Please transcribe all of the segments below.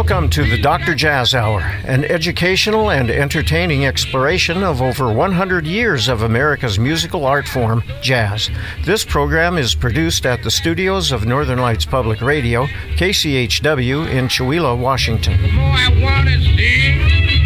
Welcome to the Dr. Jazz Hour, an educational and entertaining exploration of over 100 years of America's musical art form, jazz. This program is produced at the studios of Northern Lights Public Radio, KCHW in Chewelah, Washington. The more I want to see,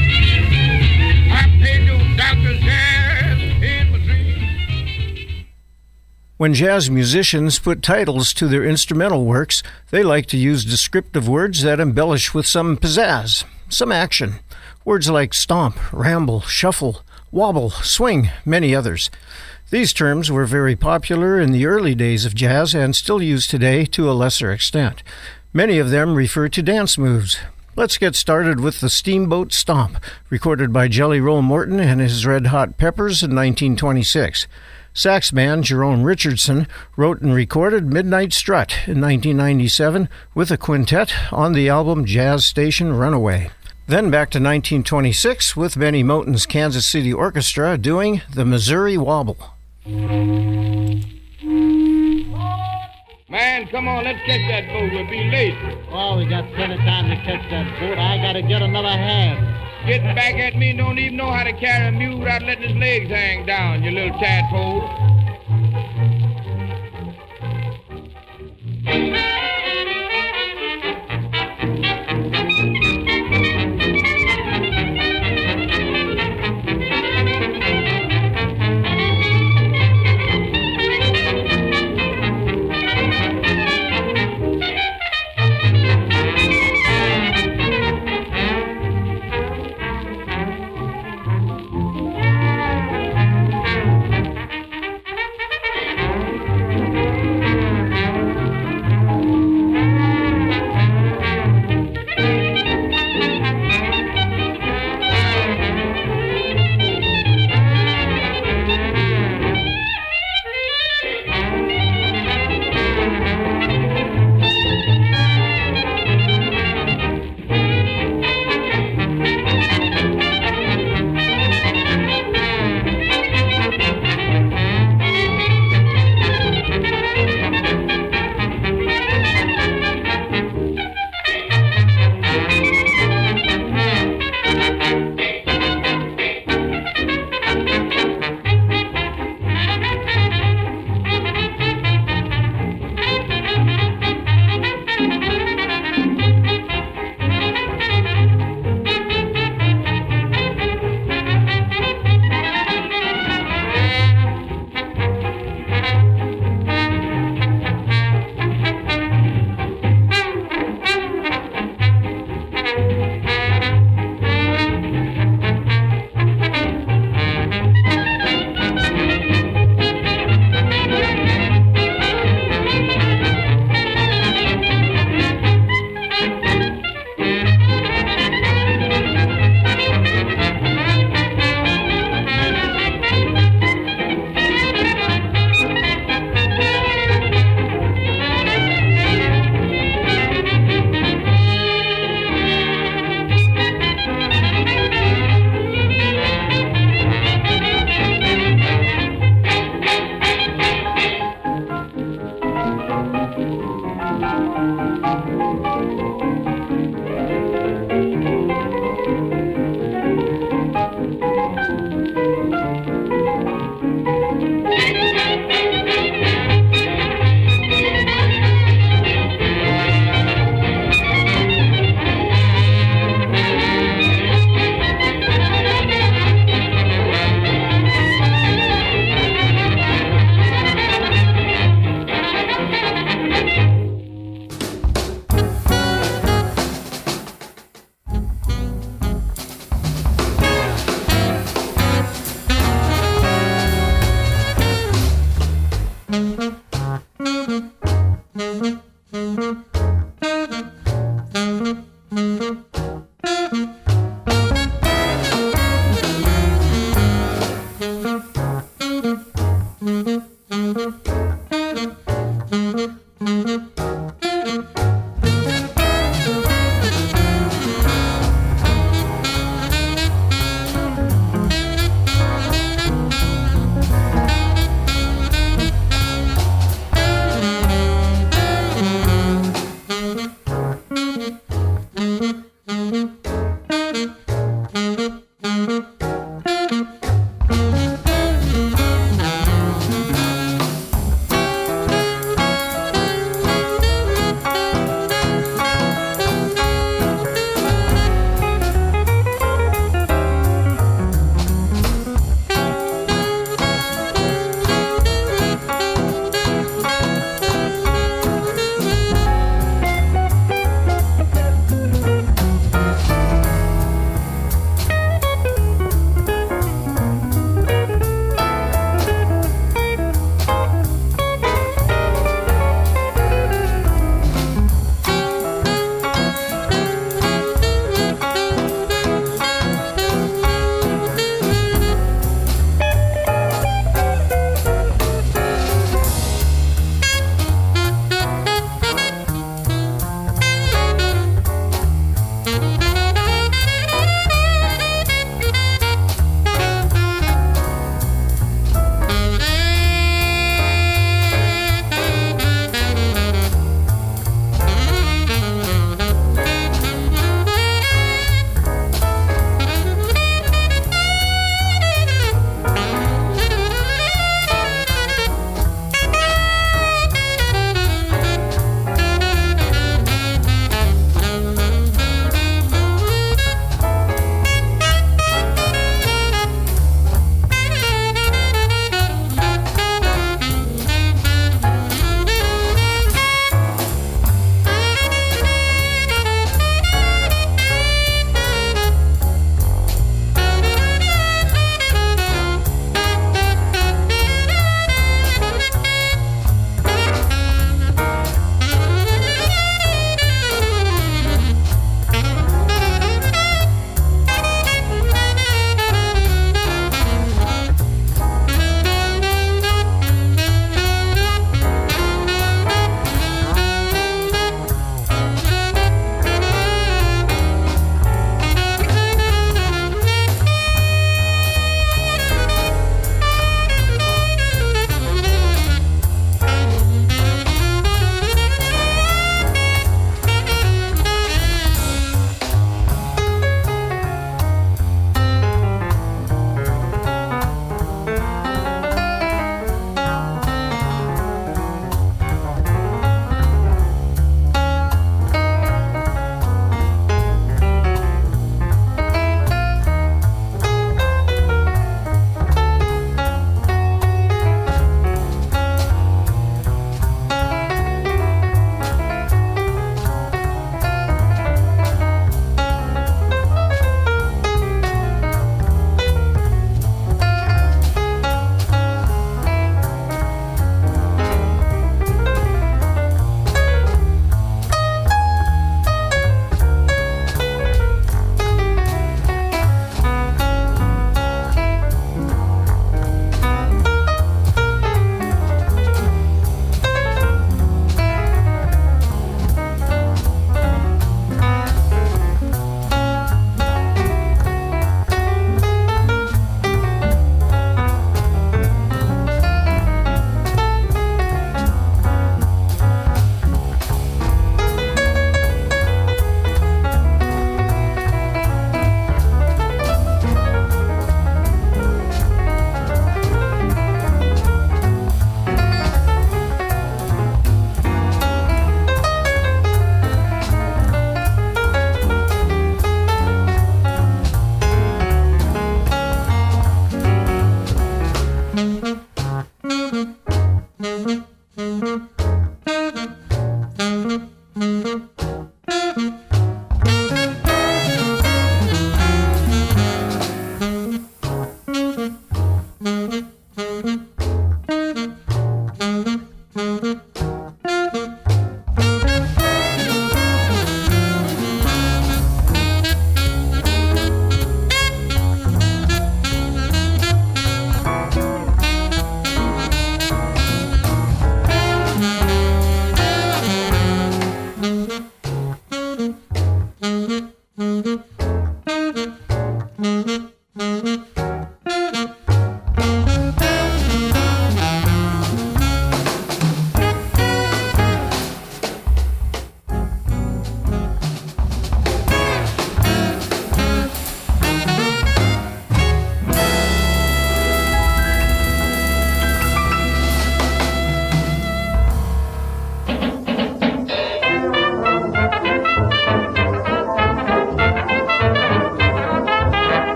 I pay no Dr. Jazz in my dreams. When jazz musicians put titles to their instrumental works, they like to use descriptive words that embellish with some pizzazz, some action. Words like stomp, ramble, shuffle, wobble, swing, many others. These terms were very popular in the early days of jazz and still used today to a lesser extent. Many of them refer to dance moves. Let's get started with the Steamboat Stomp, recorded by Jelly Roll Morton and his Red Hot Peppers in 1926. Sax man Jerome Richardson wrote and recorded Midnight Strut in 1997 with a quintet on the album Jazz Station Runaway. Then back to 1926 with Benny Moten's Kansas City Orchestra doing the Missouri Wobble. Man, come on, let's catch that boat. We'll be late. Oh, we got plenty of time to catch that boat. I gotta get another hand. Getting back at me, don't even know how to carry a mule without letting his legs hang down, you little tadpole.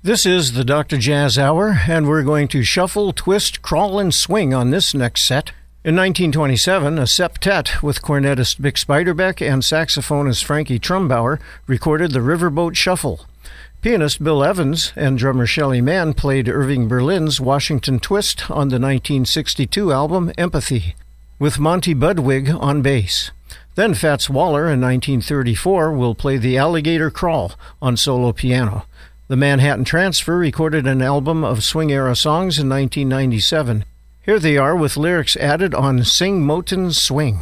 This is the Dr. Jazz Hour, and we're going to shuffle, twist, crawl, and swing on this next set. In 1927, a septet with cornetist Bick Spiderbeck and saxophonist Frankie Trumbauer recorded the Riverboat Shuffle. Pianist Bill Evans and drummer Shelly Manne played Irving Berlin's Washington Twist on the 1962 album Empathy, with Monty Budwig on bass. Then Fats Waller in 1934 will play the Alligator Crawl on solo piano. The Manhattan Transfer recorded an album of swing-era songs in 1997. Here they are with lyrics added on Sing Moten Swing.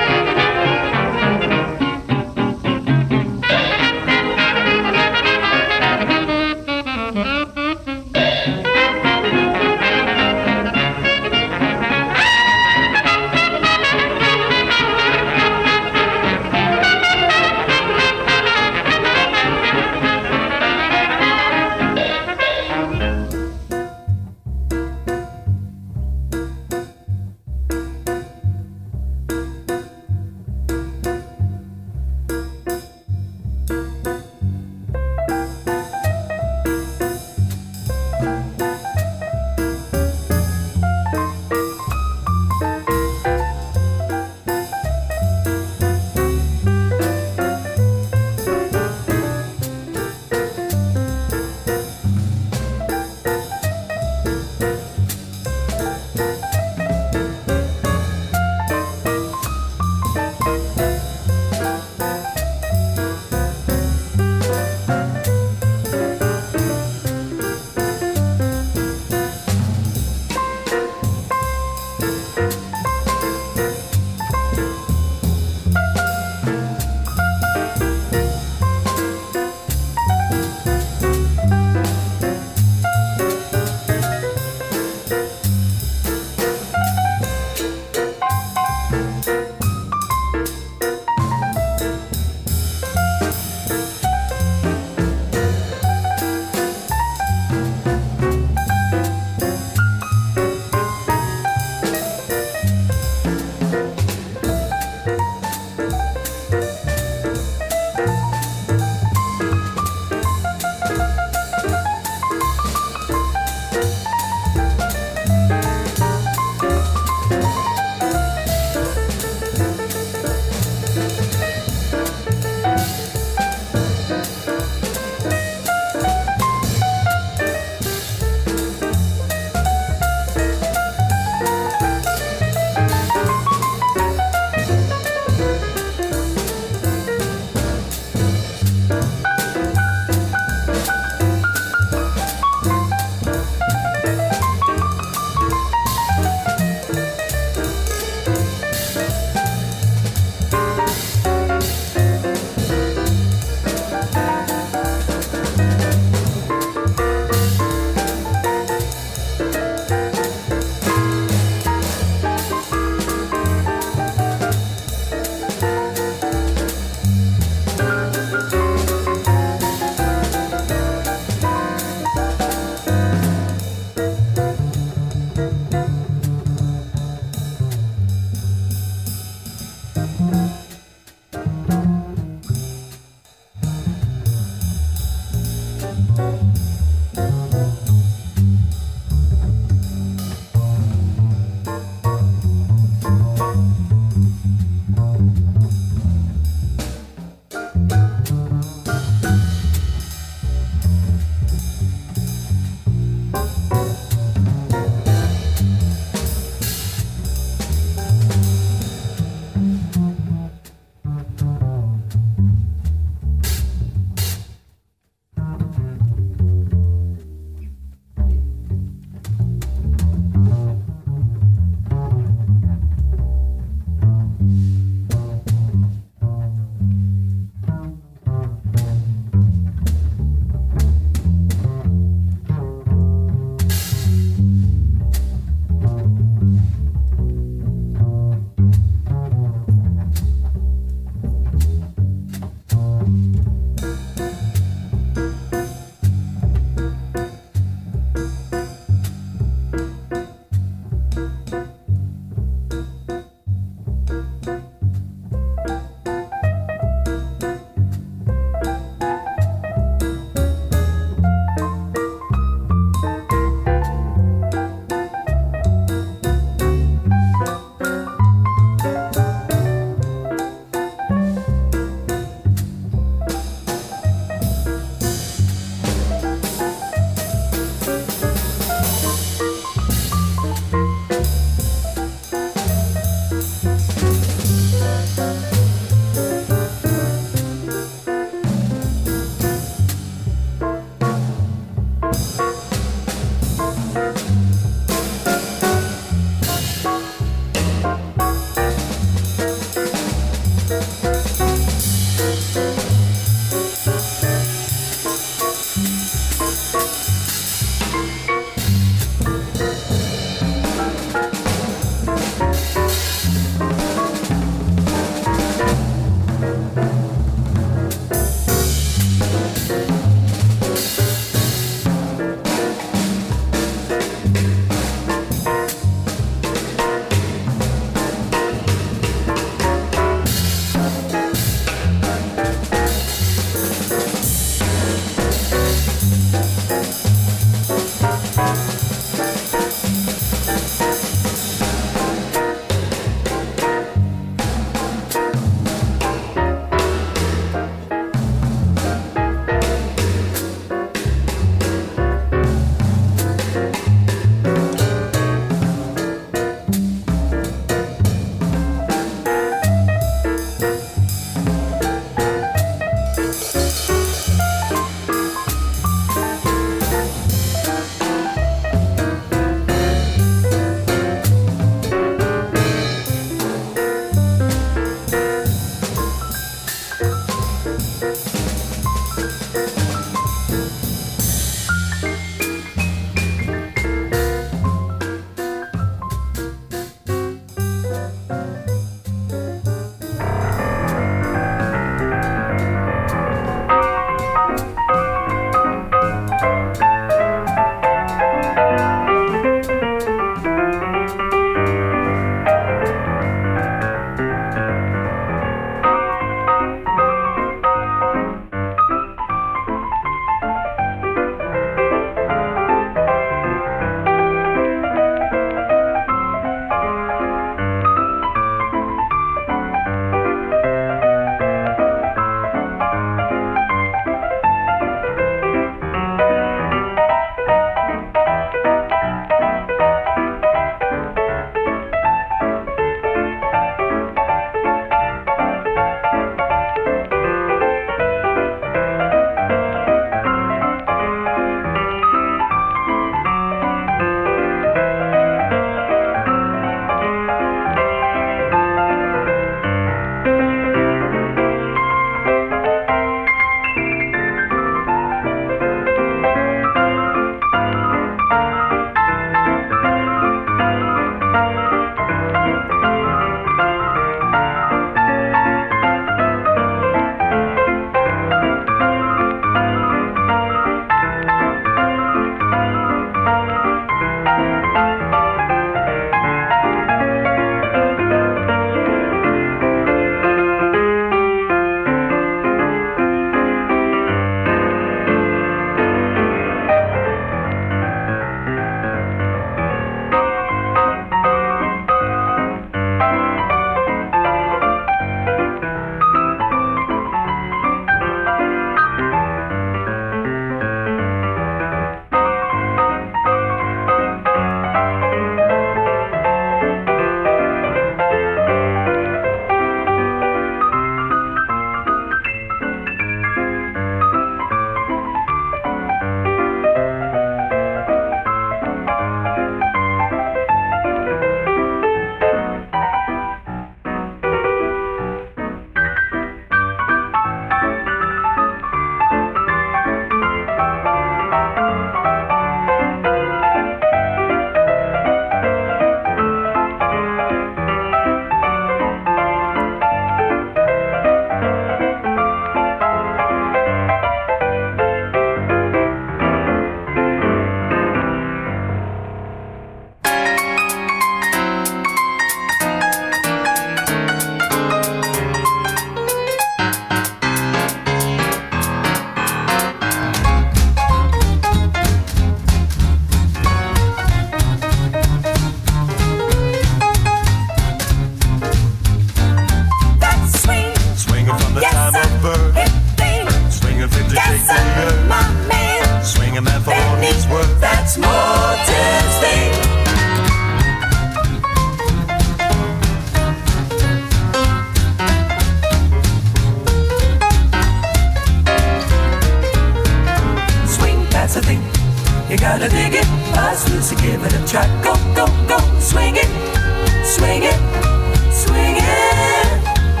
gotta dig it. Buzz Lucy, give it a try. Go, go, go, swing it, swing it, swing it. Who's the best?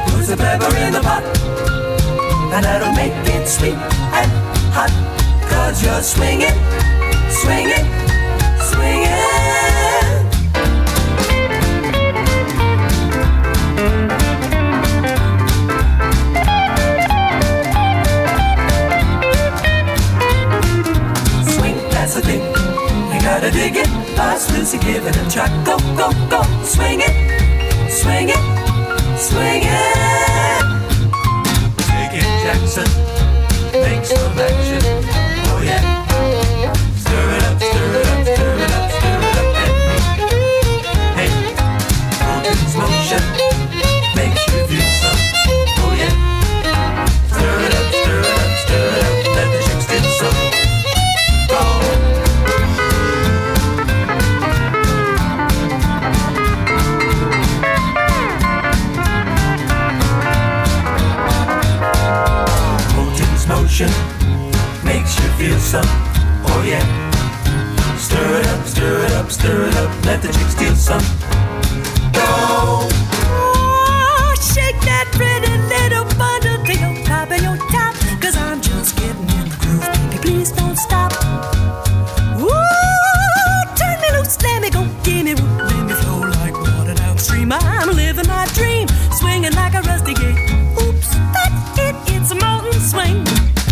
forever in the pot. And that'll make it sweet and hot. 'Cause you're swinging, swinging, swinging. That's the thing, you gotta dig it. Bust loose and give it a try. Go, go, go, swing it, swing it, swing it. Take it, Jackson, make some action. Oh yeah. Stir it up, stir it up, stir it up, stir it up, and me. Hey, Colton's motion makes you feel some. Oh yeah. Stir it up, stir it up, stir it up, let the chicks get some. Motion makes you feel some, oh yeah. Stir it up, stir it up, stir it up, let the chicks steal some. Go! Oh, shake that pretty little bundle to your top of your top. 'Cause I'm just getting in the groove, baby, please don't stop. Ooh, turn me loose, let me go, give me room, let me flow like water downstream. I'm living my dream, swinging like a rusty gate. Oops, that's it, it's a mountain swing.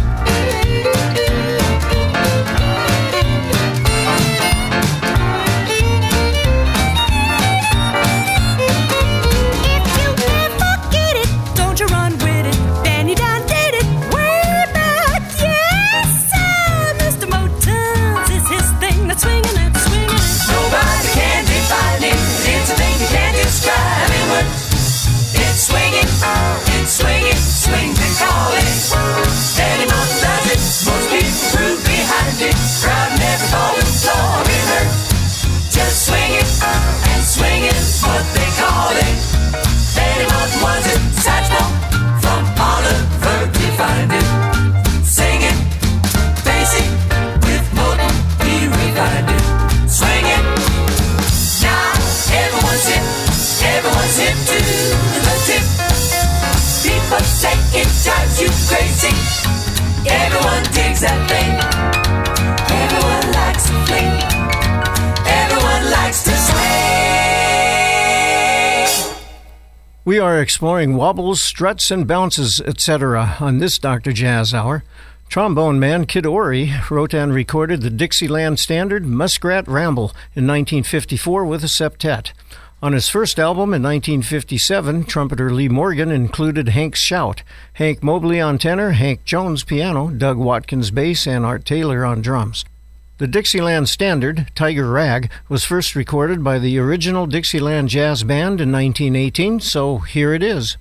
It's swinging, swing they call it. Danny Mountain does it, most people prove behind it. Crowd never fall to the floor in her. Just swinging and swinging, what they call it. Danny Mountain was it, Satchmo from Oliver to find it. Singing, basic with Moulton, he refined it. Swinging, now everyone's hip to the tip. People say it drives you crazy. Everyone digs that thing. Everyone likes to fling. Everyone likes to swing. We are exploring wobbles, struts, and bounces, etc. on this Dr. Jazz Hour. Trombone man Kid Ory wrote and recorded the Dixieland standard Muskrat Ramble in 1954 with a septet. On his first album in 1957, trumpeter Lee Morgan included Hank's Shout, Hank Mobley on tenor, Hank Jones piano, Doug Watkins bass, and Art Taylor on drums. The Dixieland standard, Tiger Rag, was first recorded by the original Dixieland Jazz Band in 1918, so here it is.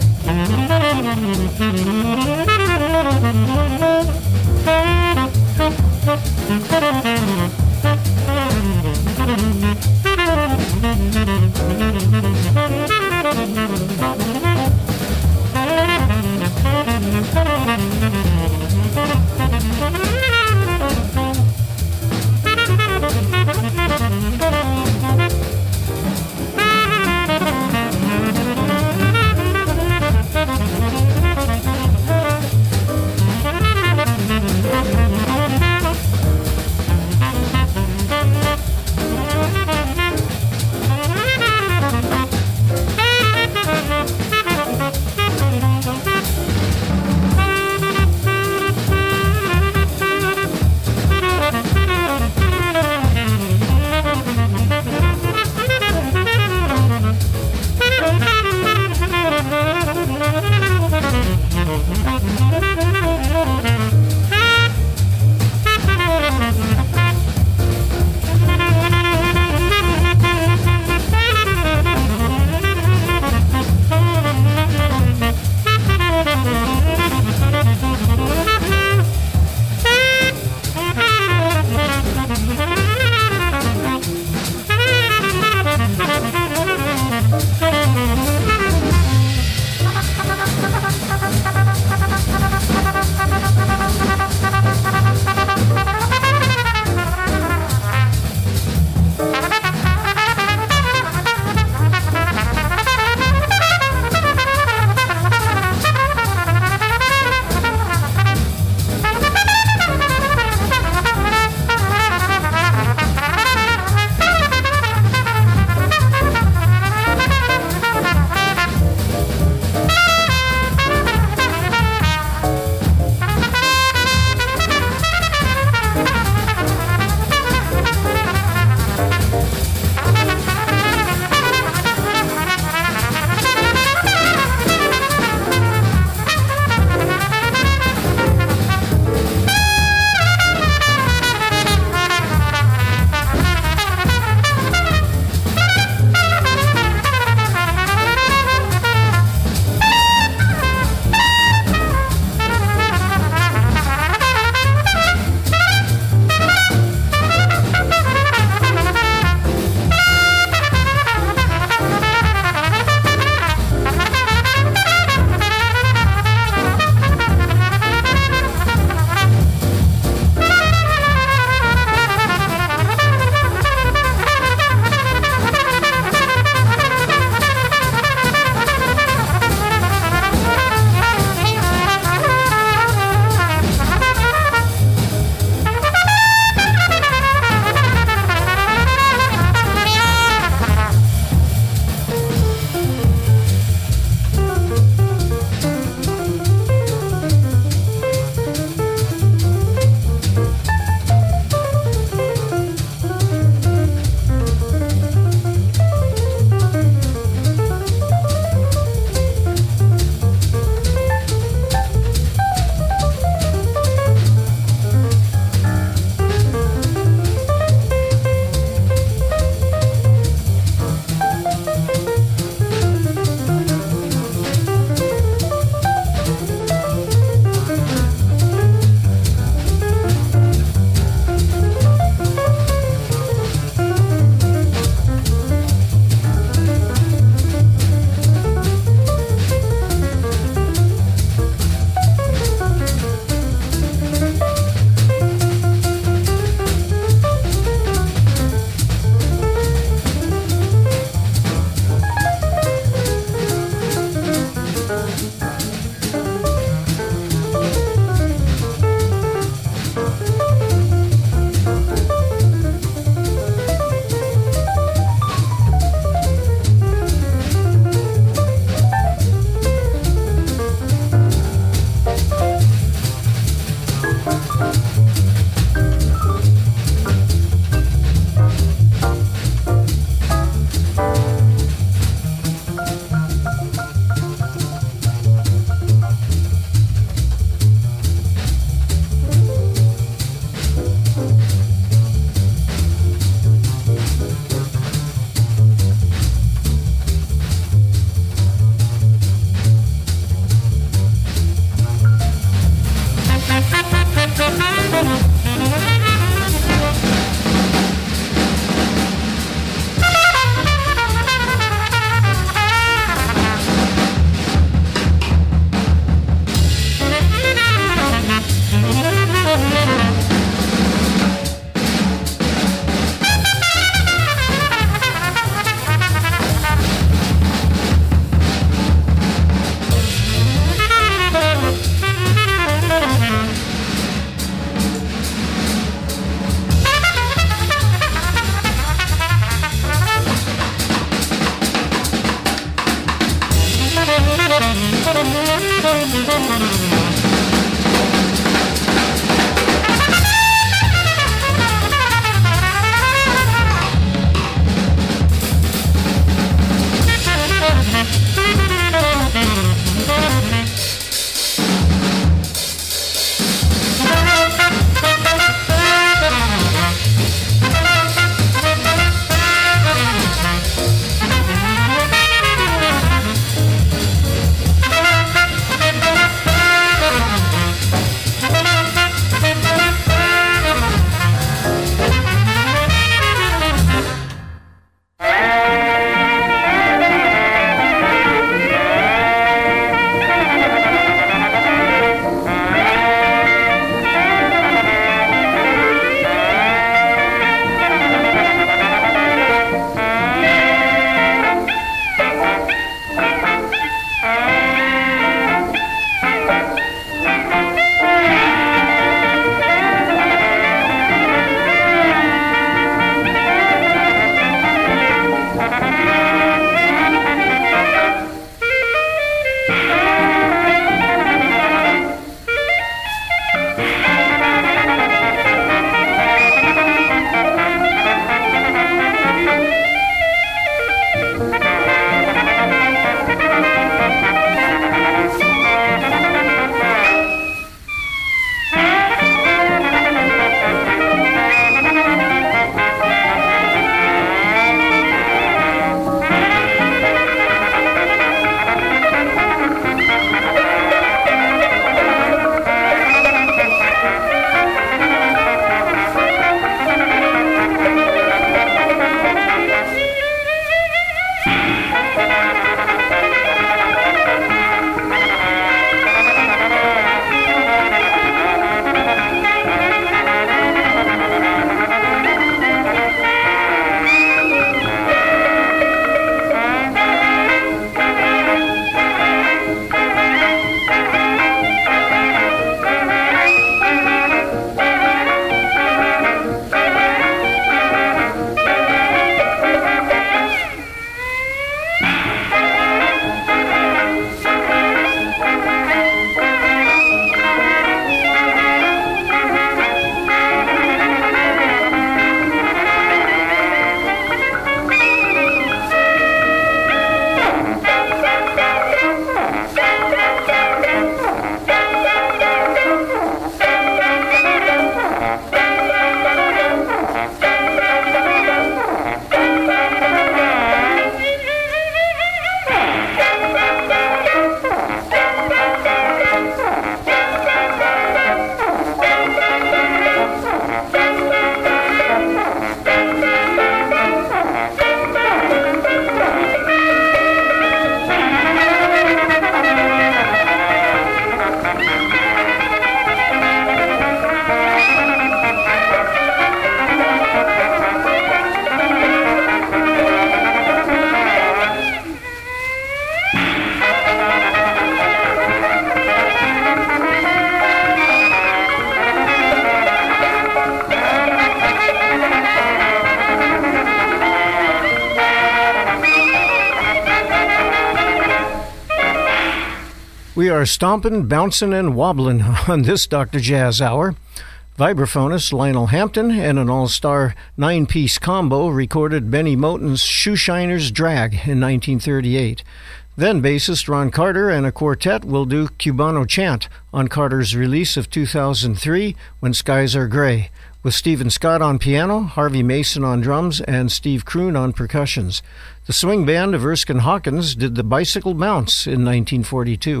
We are stomping, bouncing, and wobbling on this Dr. Jazz Hour. Vibraphonist Lionel Hampton and an all-star 9-piece combo recorded Benny Moten's Shoeshiner's Drag in 1938. Then bassist Ron Carter and a quartet will do Cubano Chant on Carter's release of 2003, When Skies Are Gray, with Stephen Scott on piano, Harvey Mason on drums, and Steve Kroon on percussions. The swing band of Erskine Hawkins did the Bicycle Bounce in 1942.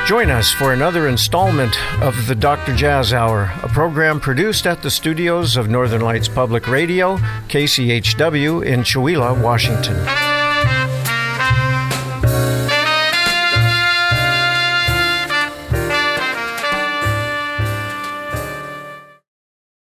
Join us for another installment of the Dr. Jazz Hour, a program produced at the studios of Northern Lights Public Radio, KCHW in Chewelah, Washington.